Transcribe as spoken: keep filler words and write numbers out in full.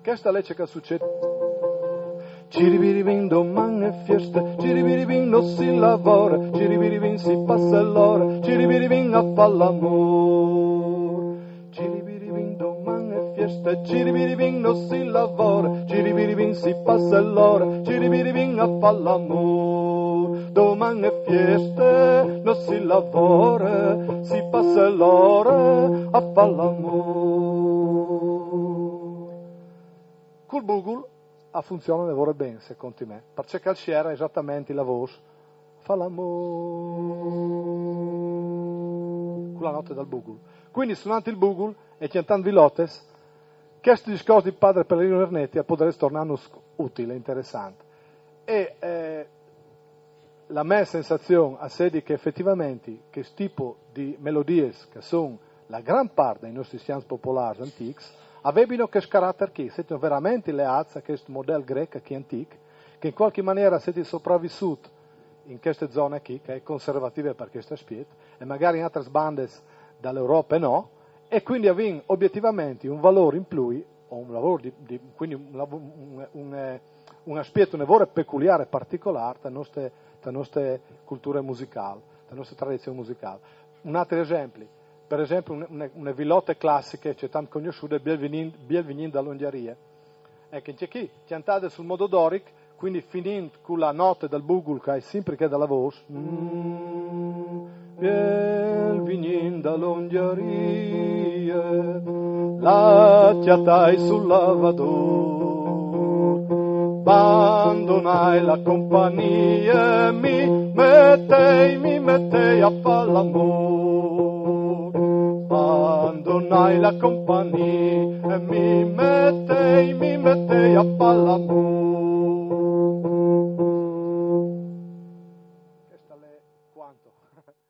Questa legge che succede. Ciribiribin domani è festa, ciribiribin non si lavora, ciribiribin si passa l'ora, ciribiribin a fa l'amore. Ciribiribin domani è festa, ciribiribin non si lavora, ciribiribin si passa l'ora, ciribiribin a fa l'amore. Domani è festa, non si lavora, si passa l'ora a fa l'amore. Col bugul a funzione lavora bene, secondo me, perché calciera esattamente la voce, fa l'amore, con la notte dal bugul. Quindi suonando il bugul e cantando vilotes, questo discorso di padre Pellegrino Ernetti potrebbe tornare utile, interessante. E eh, la mia sensazione a sé di che effettivamente questo tipo di melodie, che sono la gran parte dei nostri sians popolari antichi, avevano questo carattere qui, sono veramente leati a questo modello greco che è antico, che in qualche maniera siete sopravvissuti in queste zone qui, che è conservative per questo aspetto, e magari in altre bande dall'Europa no, e quindi avevano obiettivamente un valore in più, o un lavoro di, di, quindi un, un, un, un aspetto, un lavoro peculiare, particolare della nostra, della nostra cultura musicale, della nostra tradizione musicale. Un altro esempio. Per esempio, una, una vilotte classiche, c'è tanto conosciute, Bielvinin dall'Ungheria. Ecco, c'è chi cantate sul modo doric, quindi finendo con la notte del bugul, che è sempre che dalla voce. Mm, Bielvinin dall'Ungheria, la chiatai sul lavador, abbandonai la compagnia, mi mettei, mi mettei a far l'amore. Abbandonai la compagnia e mi mettei, mi mettei a far l'amore. Questa è quanto?